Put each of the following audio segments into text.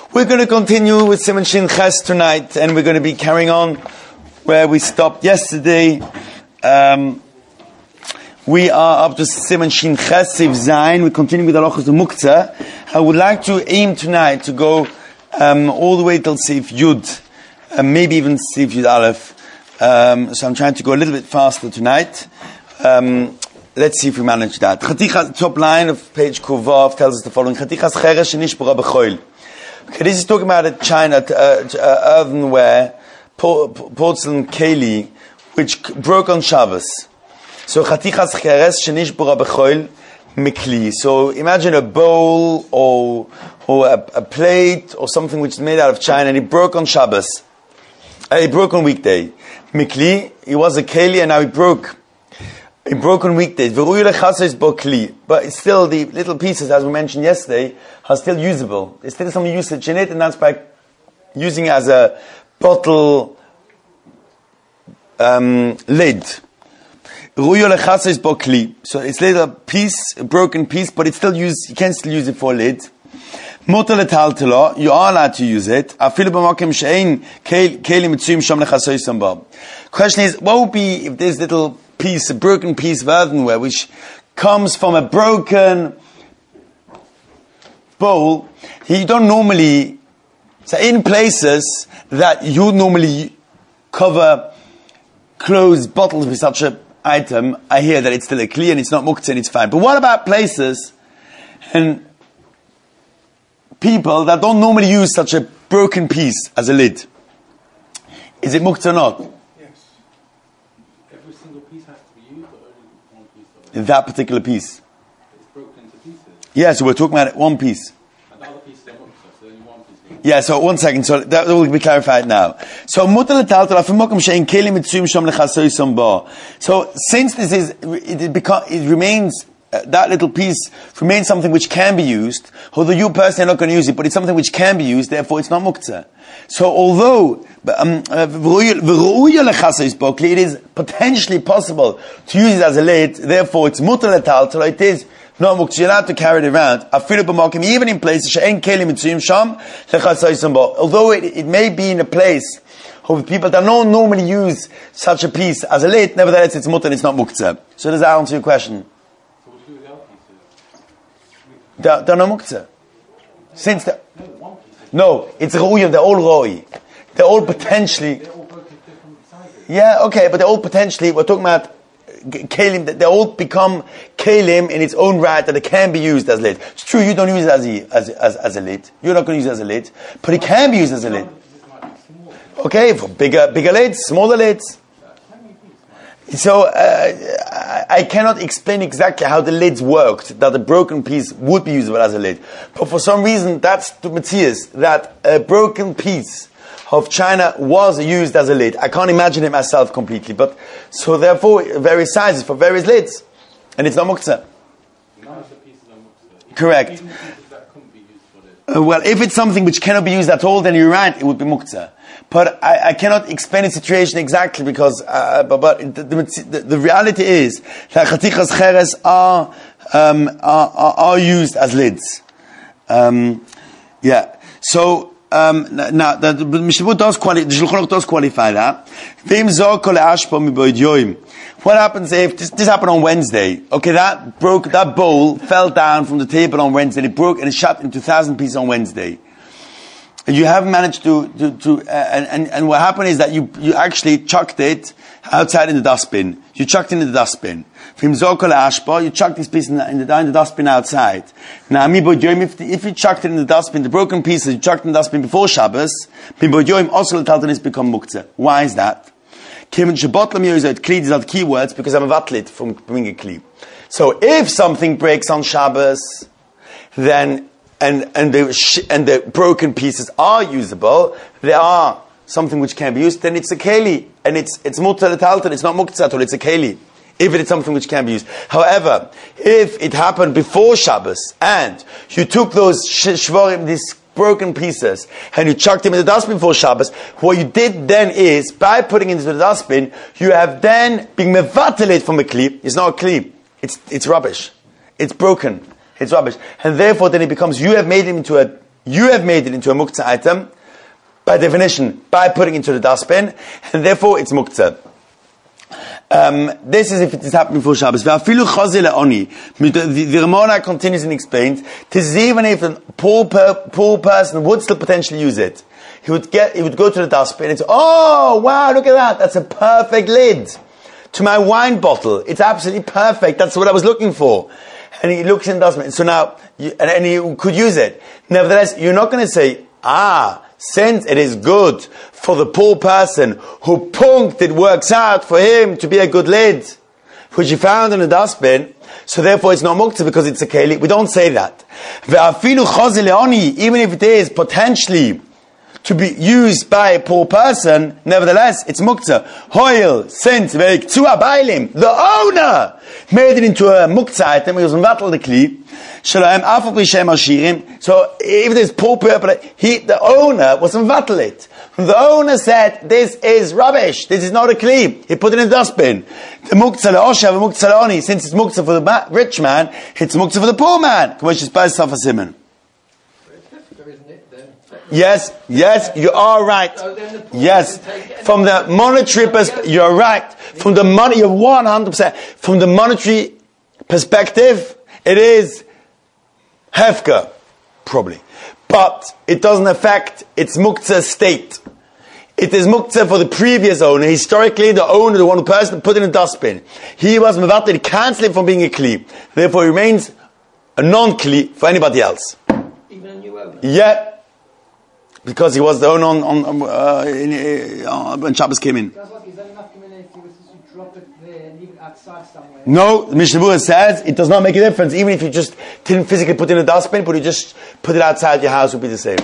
We're going to continue with Siman Shin Ches tonight, and we're going to be carrying on where we stopped yesterday. We are up to Siman Shin Ches Siv Zayin. We continue with Halachos Muktzah. I would like to aim tonight to go all the way till Siv Yud, maybe even Siv Yud Aleph. So I'm trying to go a little bit faster tonight. Let's see if we manage that. Chatichas, top line of page Kuvav tells us the following: Chatichas cheres shenishbora b'choil. Okay, this is talking about a china, earthenware, porcelain keli, which broke on Shabbos. So chatichas cheres shenishbora b'choil mikli. So imagine a bowl or a plate or something which is made out of china, and it broke on Shabbos. It broke on weekday. Mikli, it was a keli, and now it broke. It broke on weekdays. But it's still, the little pieces, as we mentioned yesterday, are still usable. There's still some usage in it, and that's by using it as a bottle lid. So it's a piece, a broken piece, but it's still used. You can still use it for a lid. You are allowed to use it. Question is, what would be if this little piece, a broken piece of earthenware, which comes from a broken bowl? You don't normally, so in places that you normally cover closed bottles with such an item, I hear that it's still a kli and it's not muktzah and it's fine. But what about places and people that don't normally use such a broken piece as a lid? Is it muktzah or not? Yes. Every single piece has to be used, or only one piece? That particular piece. It's broken into pieces. Yeah, so we're talking about one piece. And the other pieces are muktzah, so only one piece. Yeah, so 1 second, so that will be clarified now. So so since this is, it remains, that little piece remains something which can be used, although you personally are not going to use it, but it's something which can be used, therefore it's not muktzah. So although it is potentially possible to use it as a lid, therefore it's mutar letaltel, it is not muktzah, you're allowed to carry it around, even in places, although it may be in a place of people that don't normally use such a piece as a lid, nevertheless it's mutar and it's not muktzah. So does that answer your question? They're not muktzah. Since no, it's ra'uyim, they're all roi. They're all potentially. They're all broken different sizes. Yeah, okay, but they're all potentially, we're talking about kalim, they all become kalim in its own right, that it can be used as lid. It's true, you don't use it as a lid. You're not going to use it as a lid, but it can be used as a lid. Okay, for bigger lids, smaller lids. So, I cannot explain exactly how the lids worked, that a broken piece would be usable as a lid. But for some reason, that's the Matthias, that a broken piece of china was used as a lid. I can't imagine it myself completely, but, so therefore, various sizes for various lids. And it's not muktzah. None of the pieces are muktzah. Correct. Even pieces that couldn't be used for this. Well, if it's something which cannot be used at all, then you're right, it would be muktzah. But I cannot explain the situation exactly because, but the reality is that chatichas cheres are used as lids. Yeah. So now the Mishnah does qualify. The Shulchan Aruch does qualify that. What happens if this happened on Wednesday? Okay, that bowl fell down from the table on Wednesday. It broke and it shattered into 1,000 pieces on Wednesday. You haven't managed and what happened is that you actually chucked it outside in the dustbin. You chucked it in the dustbin. You chucked this piece in the dustbin outside. Now, if you chucked it in the dustbin, the broken pieces, you chucked in the dustbin before Shabbos, also become muktzah. Why is that? These are the key words because I'm a vatlit from being a kli. So if something breaks on Shabbos, then and the broken pieces are usable, they are something which can be used, then it's a keli, and it's mutar letaltel, it's not muktzah, it's a keli, if it is something which can be used. However, if it happened before Shabbos, and you took those shvorim, these broken pieces, and you chucked them in the dustbin before Shabbos, what you did then is, by putting it into the dustbin, you have then been mevatel from a kli. It's not a kli, it's rubbish, it's broken. It's rubbish. And therefore then it becomes, you have made it into a You have made it into a muktzah item, by definition, by putting it into the dustbin, and therefore it's muktzah. This is if it is happening before Shabbos. The Ramona continues and explains, this is even if a poor person would still potentially use it. He would go to the dustbin and say, oh, wow, look at that. That's a perfect lid to my wine bottle. It's absolutely perfect. That's what I was looking for. And he looks in the dustbin. So now, and he could use it. Nevertheless, you're not going to say, since it is good for the poor person who punked, it works out for him to be a good lid, which he found in the dustbin, so therefore it's not muktzah because it's a keli. We don't say that. Even if it is potentially to be used by a poor person, nevertheless, it's muktzah. Hoil, since the owner made it into a muktzah item, he was mevatel the kli. So if there's poor people, the owner was mevatel it. The owner said, this is rubbish, this is not a kli. He put it in the dustbin. The muktzah le'oshav, the muktzah le'oni, since it's muktzah for the rich man, it's muktzah for the poor man. Yes, you are right. Yes, from the monetary perspective, you're right. From the money, you're 100%. From the monetary perspective, it is hefka, probably. But it doesn't affect its muktzah state. It is muktzah for the previous owner. Historically, the owner, the one person put it in a dustbin. He was mevatel, he cancelled it from being a kli. Therefore, he remains a non-kli for anybody else. Even a new owner? Yeah. Because he was the owner when Shabbos came in. Is that enough if he was to drop it there and leave it outside somewhere? No, the Mishnah Berurah says it does not make a difference. Even if you just didn't physically put it in a dustbin, but you just put it outside your house, would be the same.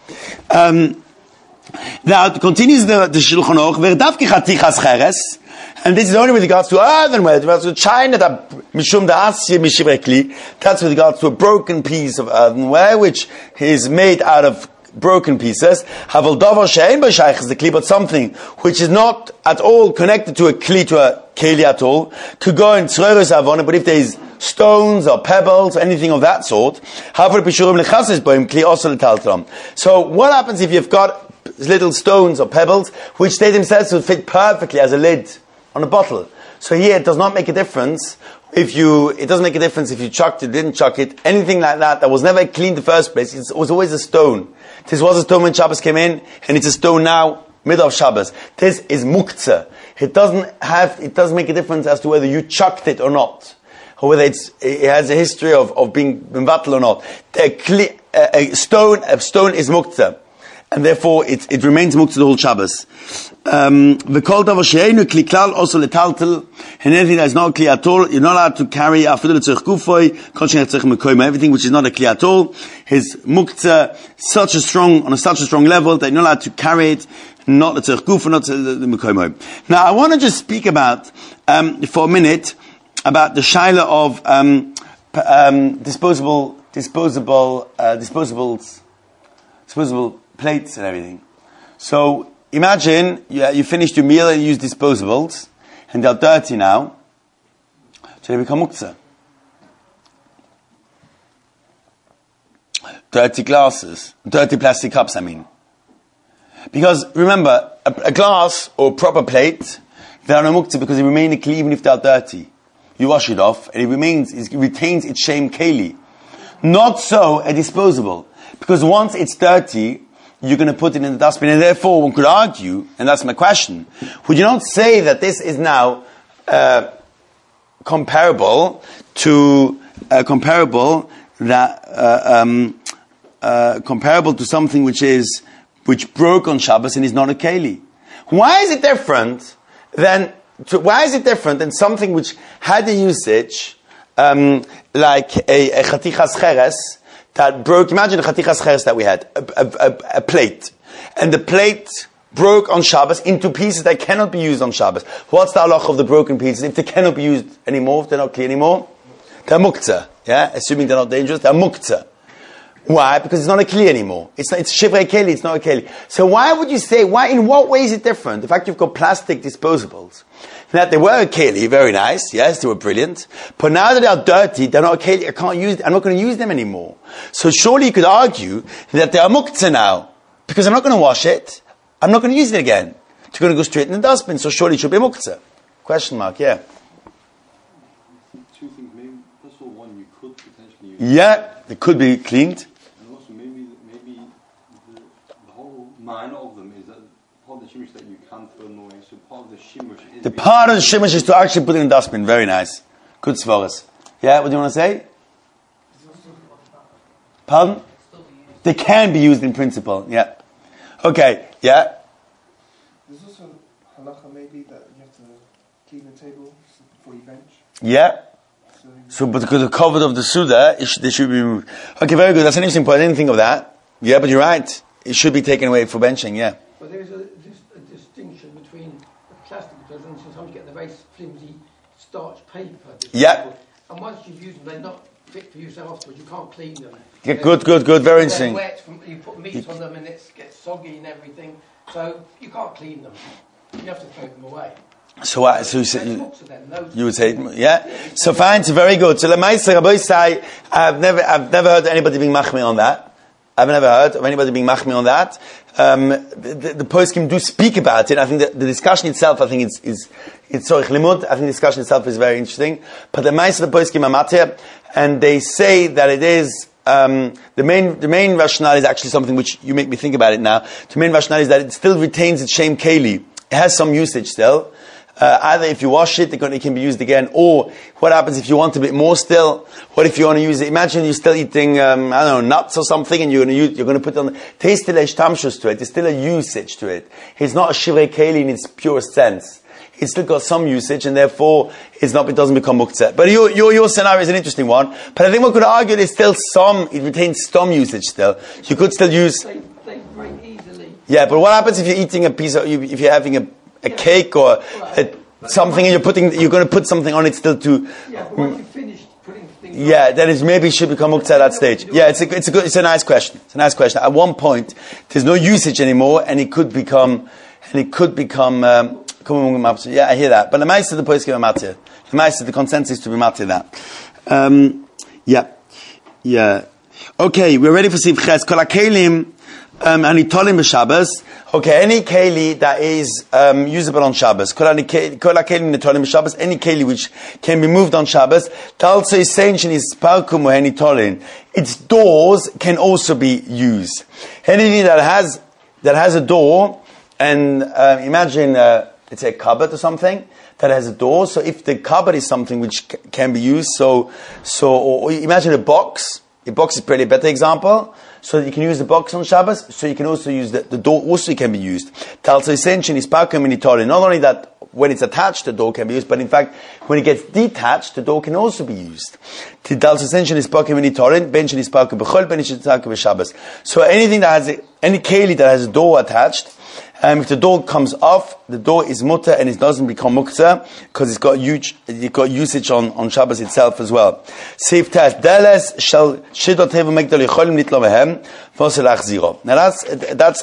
Now, it continues the Shulchan Aruch, and this is only with regards to earthenware, with regards to China, that's with regards to a broken piece of earthenware, which is made out of broken pieces. But something which is not at all connected to a kli, to a keli at all, could go in tzroros avona, but if there is stones or pebbles or anything of that sort, so what happens if you've got little stones or pebbles which they themselves would fit perfectly as a lid on a bottle? So here it does not make a difference it doesn't make a difference if you chucked it, didn't chuck it, anything like that was never cleaned in the first place. It was always a stone. This was a stone when Shabbos came in, and it's a stone now, middle of Shabbos. This is muktzah. It doesn't make a difference as to whether you chucked it or not, or whether it has a history of being mevatel or not. A stone is muktzah, and therefore it remains muktzah the whole Shabbos. V'kol davar she'einu kli klal also letaltel, and anything that is not a kli at all, you're not allowed to carry afilu letzorich gufoi, kol she'nech tzorich mekoyma, everything which is not a kli at all, is muktzah on such a strong level that you're not allowed to carry it, not letzorich gufoi, not the mekoyma. Now I want to just speak about, for a minute, about the shaila of disposable plates and everything. So imagine you finished your meal and you use disposables, and they're dirty now, so they become muktzah. Dirty glasses, dirty plastic cups, I mean. Because remember, a glass or a proper plate, they are no muktzah because they remain a kli even if they are dirty. You wash it off and it retains its shem keli. Not so a disposable. Because once it's dirty, you're going to put it in the dustbin, and therefore one could argue, and that's my question, would you not say that this is now comparable to something which broke on Shabbos and is not a keli? Why is it different than something which had a usage like a chatichas cheres that broke? Imagine a chatichas cheres that we had, a plate, and the plate broke on Shabbos into pieces that cannot be used on Shabbos. What's the halach of the broken pieces? If they cannot be used anymore, if they're not clean anymore, they're muktzah. Yeah, assuming they're not dangerous, they're muktzah. Why? Because it's not a kli anymore. It's shivrei keli, it's not a keli. So why would you say, in what way is it different? The fact you've got plastic disposables, That they were a keli, very nice, yes, they were brilliant. But now that they are dirty, they're not a keli, I'm not going to use them anymore. So surely you could argue that they are muktzah now. Because I'm not going to wash it, I'm not going to use it again. It's going to go straight in the dustbin, so surely it should be muktzah. Question mark, yeah. Two things, maybe, first of all, one, you could potentially use. Yeah, it could be cleaned. And also maybe the whole minor of them is that part of the shimish that you can't throw away, so part of the shimish is... The part of the shimish is to actually put it in the dustbin. Very nice. Good svaras. Yeah, what do you want to say? Pardon? They can be used in principle, yeah. Okay, yeah. There's also halacha maybe that you have to clean the table before you bench. Yeah. So, but because the cover of the Suda, they should be removed. Okay, very good. That's an interesting point. I didn't think of that. Yeah, but you're right. It should be taken away for benching, yeah. But there is a distinction between the plastic goods and sometimes you get the very flimsy starch paper. Yeah. And once you've used them, they're not fit for use afterwards. You can't clean them. Yeah, good. Very interesting. They're wet you put meat on them and it gets soggy and everything. So you can't clean them. You have to throw them away. So what? So you would say, yeah. So fine. So very good. So Lemaisa Rabbi say, I've never heard anybody being machmir on that. I've never heard of anybody being machmir on that. The poskim do speak about it. I think the discussion itself, I think it's sorich limud. I think the discussion itself is very interesting. But the Lemaisa the poskim are matir, and they say that it is. The main rationale is actually something which you make me think about it now. The main rationale is that it still retains its shem keli. It has some usage still. Either if you wash it, it can be used again, or what happens if you want a bit more still? What if you want to use it? Imagine you're still eating, nuts or something, and you're going to put on, there's still a shtamshus to it, there's still a usage to it. It's not a shivrei keli in its purest sense. It's still got some usage, and therefore it doesn't become muktzeh. But your scenario is an interesting one. But I think one could argue there's still it retains some usage still. You could still use. They break easily. Yeah, but what happens if you're eating if you're having a cake or something, and you're going to put something on it still to. Yeah, but once you've finished putting things. Yeah, then maybe it should become muktzeh at that stage. Yeah, it's a nice question. It's a nice question. At one point, there's no usage anymore, and it could become. Yeah, I hear that. But the Ma'aseh the poskim are matir. The Ma'aseh the consensus to be matir that. Yeah. Okay, we're ready for Siv Ches. Kol hakelim anitolim b'Shabbos. Okay, any keli that is usable on Shabbos. Kol hakelim anitolim b'Shabbos. Any keli which can be moved on Shabbos. Talso essentially is parkum or anitolin. Its doors can also be used. Anything that has a door, and imagine. Let's say a cupboard or something that has a door. So if the cupboard is something which can be used, or imagine a box. A box is probably a better example. So you can use the box on Shabbos. So you can also use the door. Also can be used. Talso essentially is parkum minitolin. Not only that when it's attached, the door can be used, but in fact when it gets detached, the door can also be used. Talso essentially is parkum minitolin. Benchen is parkum b'chol. Benchen is parkum b'Shabbos. So anything that has any keli that has a door attached. If the door comes off, the door is mutter and it doesn't become muktzah because it's got usage on Shabbos itself as well. Seif test deles shall shidot hevu megdal yicholim nitlo mehem v'osel achziro. Now that's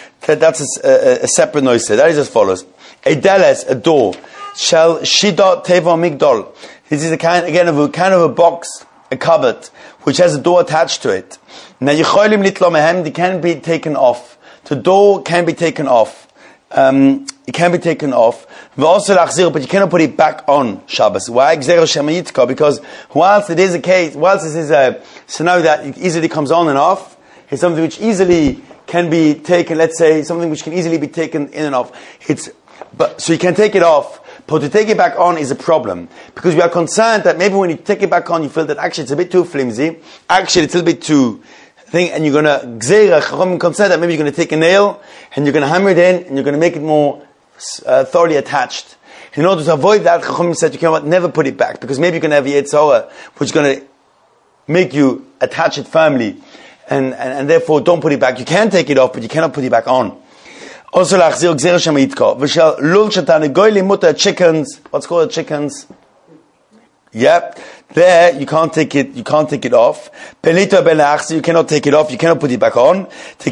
a separate noise. That is as follows: a deles, a door, shall shidot tevo migdol. This is a kind of a box, a cupboard which has a door attached to it. Now yicholim nitlo mehem, they can be taken off. The door can be taken off. It can be taken off. But you cannot put it back on Shabbos. Why? Because whilst this is a scenario that it easily comes on and off, it's something which easily can be taken, let's say, something which can easily be taken in and off. So you can take it off, but to take it back on is a problem. Because we are concerned that maybe when you take it back on, you feel that actually it's a bit too flimsy, actually it's a little bit too thing, and you're going to concern that maybe you're going to take a nail and you're going to hammer it in and you're going to make it more thoroughly attached. In order to avoid that, Chacham said you cannot never put it back because maybe you're going to have a Yetzirah which is going to make you attach it firmly, and therefore don't put it back. You can take it off, but you cannot put it back on. Also, chickens. What's called chickens? Yep. There, you can't take it off. Pelito belachsi, you cannot take it off, you cannot put it back on. Since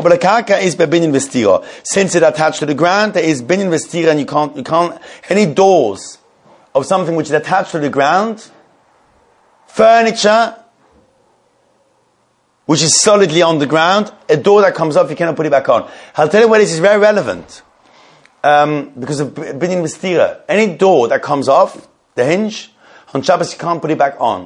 it's attached to the ground, there is binyan vestira, and you can't, any doors of something which is attached to the ground, furniture, which is solidly on the ground, a door that comes off, you cannot put it back on. I'll tell you why this is very relevant. Because of binyan vestira. Any door that comes off, the hinge, on Shabbos you can't put it back on.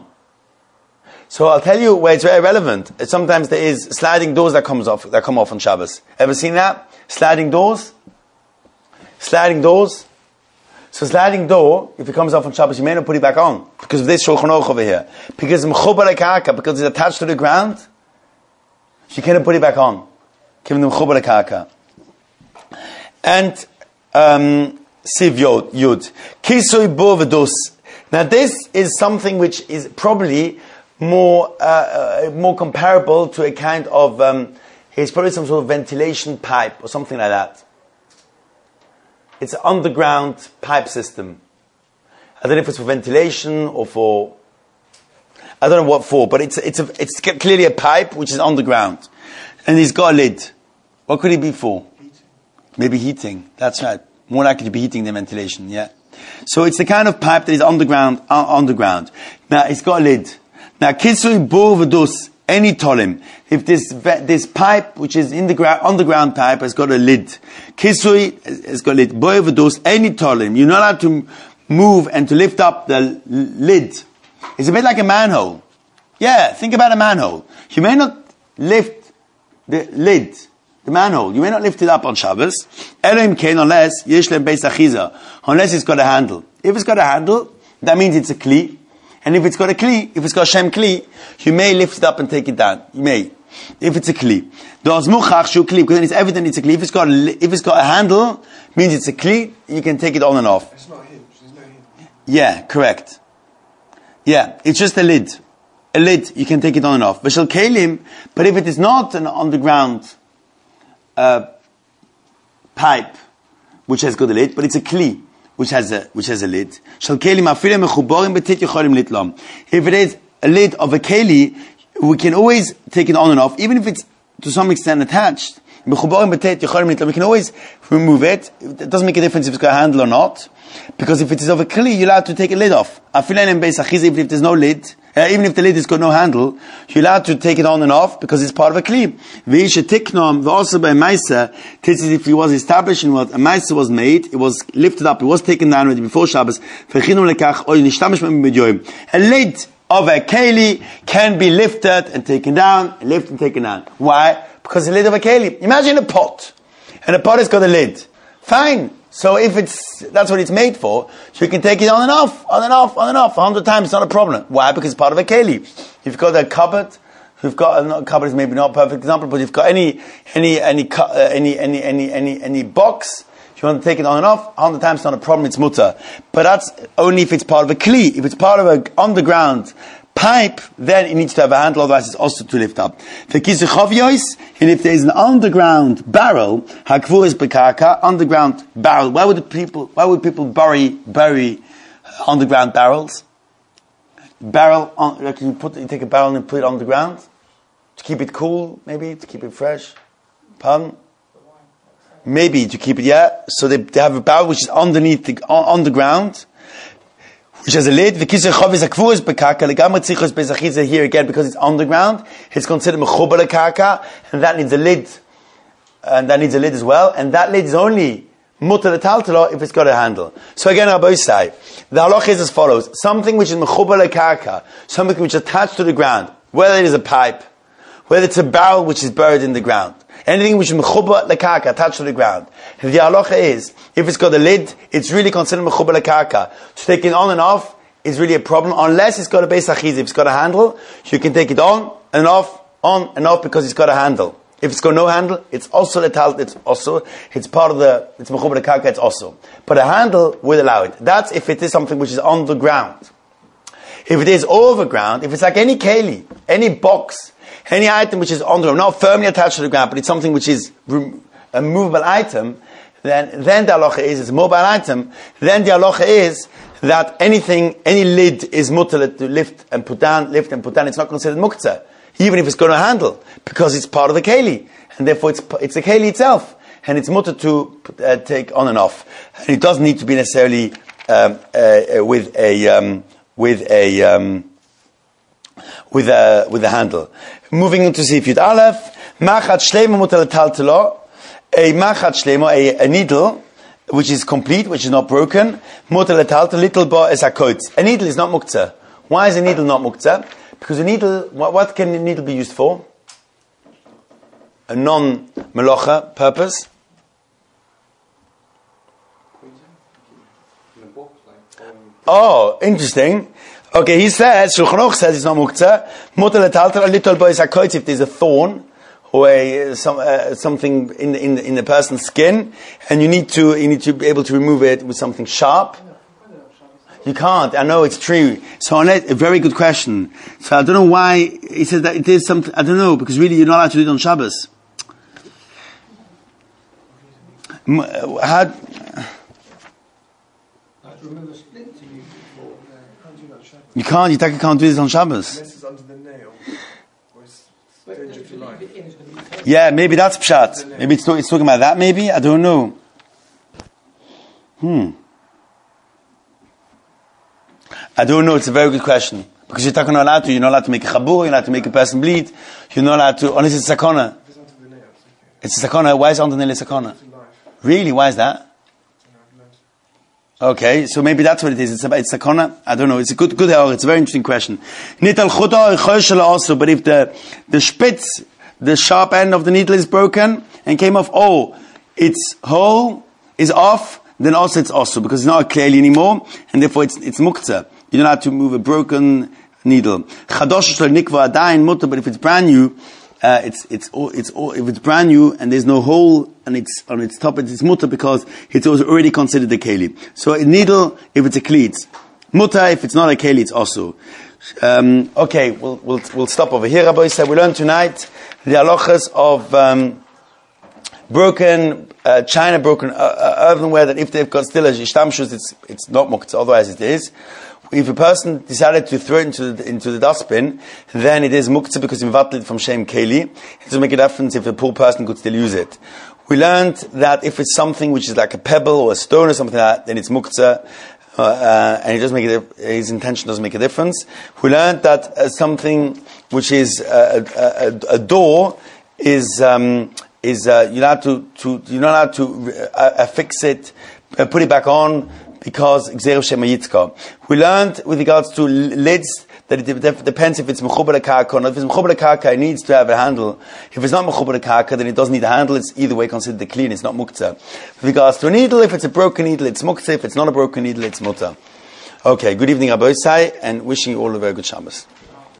So I'll tell you where it's very relevant. Sometimes there is sliding doors that come off on Shabbos. Ever seen that? Sliding doors? Sliding doors? So sliding door, if it comes off on Shabbos, you may not put it back on. Because of this Shulchan Aruch over here. Because because it's attached to the ground, you cannot put it back on. Given the Mechubar Lekaka. And Siv Yud. Kisui Bo V'Dus. Now this is something which is probably more comparable to a kind of, it's probably some sort of ventilation pipe or something like that. It's an underground pipe system. I don't know if it's for ventilation or for, I don't know what for, but it's clearly a pipe which is underground. And it's got a lid. What could it be for? Heating. Maybe heating. That's right. More likely to be heating than ventilation, yeah. So it's the kind of pipe that is underground. Now it's got a lid. Now kisui bo v'dus any tolim. If this pipe which is in the underground pipe has got a lid, kisui has got a lid. Bo v'dus any tolim. You're not allowed to move and to lift up the lid. It's a bit like a manhole. Yeah, think about a manhole. You may not lift the lid. The manhole, you may not lift it up on Shabbos, unless it's got a handle. If it's got a handle, that means it's a kli. And if it's got a kli, if it's got Shem kli, you may lift it up and take it down. You may. If it's a kli. Because then it's evident it's a kli. If it's got a handle, means it's a kli, you can take it on and off. It's not hinge, there's no hinge. Yeah, correct. Yeah, it's just a lid. A lid, you can take it on and off. But if it is not an underground pipe which has got a lid, but it's a kli which has a lid. If it is a lid of a keli, we can always take it on and off, even if it's to some extent attached. We can always remove it. It doesn't make a difference if it's got a handle or not, because if it is of a kli, you're allowed to take a lid off. Even if there's no lid, even if the lid has got no handle, you're allowed to take it on and off because it's part of a kli. Also by Maisa, this is if it was established in what a Maisa was made, it was lifted up, it was taken down already before Shabbos. A lid of a keli can be lifted and taken down, lifted and taken down. Why? Because the lid of a keli. Imagine a pot, and the pot has got a lid. Fine. So if that's what it's made for, so you can take it on and off, 100 times, it's not a problem. Why? Because it's part of a keli. You've got a cupboard, cupboard is maybe not a perfect example, but you've got any box, if you want to take it on and off, 100 times, it's not a problem, it's mutter. But that's only if it's part of a kli. If it's part of an underground pipe, then it needs to have a handle, otherwise it's also to lift up. And if there is an underground barrel, underground barrel, why would people bury underground barrels? You take a barrel and put it underground to keep it cool, maybe to keep it fresh. Pardon? Maybe to keep it, yeah. So they have a barrel which is underneath underground, which has a lid. Here again, because it's underground, it's considered mechubar lekaka, and that needs a lid, and that needs a lid as well. And that lid is only mutar l'taltalo if it's got a handle. So again, Rabbi say the halacha is as follows: something which is mechubar lekaka, something which is attached to the ground, whether it is a pipe, whether it's a barrel which is buried in the ground, anything which is mechubar lekaka, attached to the ground. The halacha is, if it's got a lid, it's really considered mechubar lekaka. To take it on and off is really a problem, unless it's got a beis achiza. If it's got a handle, you can take it on and off because it's got a handle. If it's got no handle, it's also it's part of it's mechubar lekaka, it's also. But a handle will allow it. That's if it is something which is on the ground. If it is over ground, if it's like any keli, any box, any item which is on the ground, not firmly attached to the ground, but it's something which is a movable item, then the halacha is, it's a mobile item, then the halacha is that any lid is mutter to lift and put down, it's not considered muktzah, even if it's got a handle, because it's part of the keli, and therefore it's the keli itself, and it's mutter to take on and off, and it doesn't need to be necessarily with a handle. Moving into Sif Yud Aleph, machat shleima mutter l'taltelo, a machat shleima, a needle which is complete, which is not broken, mutter l'taltelo, little ba is a koitz. A needle is not muktzah. Why is a needle not muktzah? Because a needle, what can a needle be used for? A non-melocha purpose. Oh, interesting. Okay, he says, Shulchan Aruch says it's not muktzah. Mutter l'taltelo, a little ba is a koitz if there's a thorn or something in the person's skin, and you need to be able to remove it with something sharp. You can't. I know it's true. So a very good question. So I don't know why he says that it is something. I don't know, because really you're not allowed to do it on Shabbos. How? To remove a splint to use it for. Can't do that Shabbos. You can't. You can't do this on Shabbos. Unless it's under the nail. Or it's But danger if to you life. leave it in, it's going to be taken. Yeah, maybe that's pshat. Maybe it's talking about that. Maybe I don't know. I don't know. It's a very good question, because you're not allowed to. You're not allowed to make a chabur. You're not allowed to make a person bleed. You're not allowed to, unless it's sakana. If it's under the nail, it's okay. It's a sakana. Why is it under the nail sakana? To life. Really? Why is that? I've learned. Okay, so maybe that's what it is. It's sakana. I don't know. It's a good. It's a very interesting question. Nital chuda choshela also, but if the spitz, the sharp end of the needle is broken and came off, its hole is off, then also it's also, because it's not clearly anymore, and therefore it's muktzah. You don't have to move a broken needle. Chadosh shel nikva adayin mutter, but if it's brand new, if it's brand new and there's no hole and it's on its top, it's mutter because it's already considered a keli. So a needle, if it's a kli, it's mutter. If it's not a keli, it's also. Okay, we'll stop over here. Rabbi said we learned tonight the halachas of broken china, broken earthenware, that if they've got still a ishtamshus, it's not muktzah. Otherwise, it is. If a person decided to throw it into the dustbin, then it is muktzah, because he mevatel it from shem keli. It doesn't make a difference if the poor person could still use it. We learned that if it's something which is like a pebble or a stone or something like that, then it's muktzah, and it doesn't make his intention doesn't make a difference. We learned that something which is a door is you're not allowed to affix it, put it back on, because Gzeir Shema Yitzka. We learned with regards to lids that it depends if it's mechubar karka or not. If it's mechubar karka, it needs to have a handle. If it's not mechubar karka, then it doesn't need a handle. It's either way considered the clean. It's not muktzah. With regards to a needle, if it's a broken needle, it's muktzah. If it's not a broken needle, it's mutter. Okay, good evening, Rabbi Isai, and wishing you all a very good Shabbos.